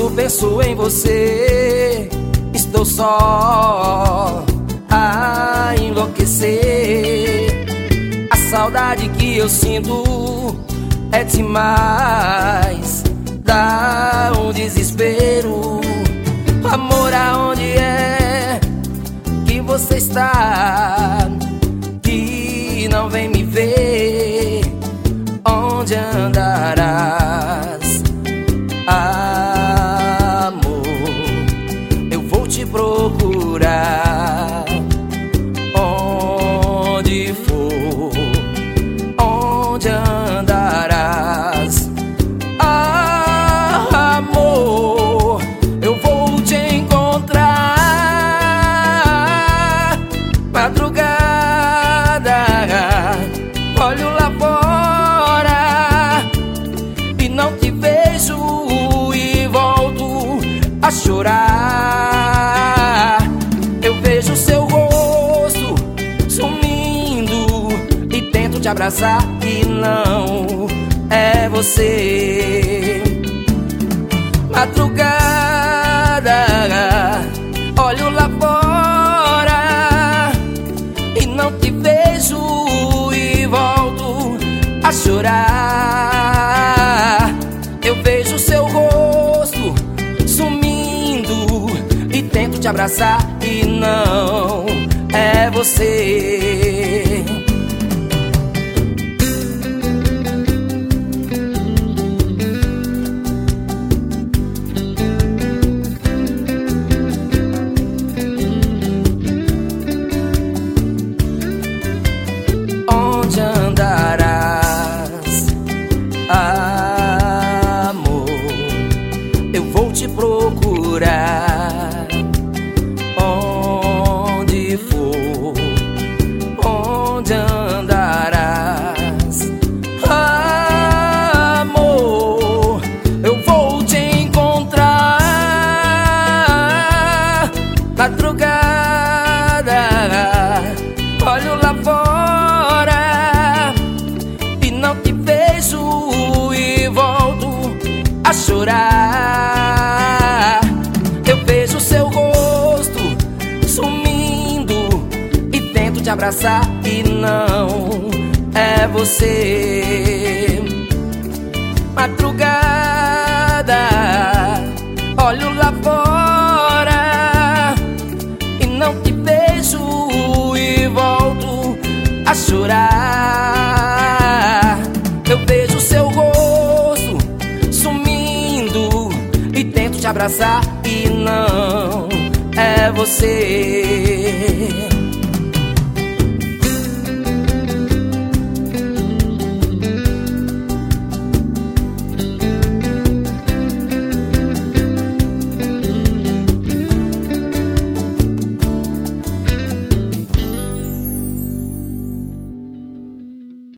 Quando penso em você, estou só a enlouquecer. A saudade que eu sinto é demais, dá um desespero. Amor, aonde é que você está? Que não vem me ver, onde andarás? Amor, eu vou te procurar onde for, onde andarás? Amor, eu vou te encontrar. Madrugada, olho lá fora e não te vejo e volto a chorar. Eu vejo seu rosto sumindo e tento te abraçar e não é você. Madrugada, olho lá fora e não te vejo e volto a chorar. Eu vejo seu rosto sumindo e tento te abraçar e não é você. Onde andarás, amor? Eu vou te procurar onde for, onde andarás? Amor, eu vou te encontrar. Madrugada, olho lá fora e não te vejo e volto a chorar. Eu vejo seu rosto sumindo e tento te abraçar e não é você. Madrugada, olho lá fora e não te vejo e volto a chorar. Eu vejo seu rosto sumindo e tento te abraçar e não é você.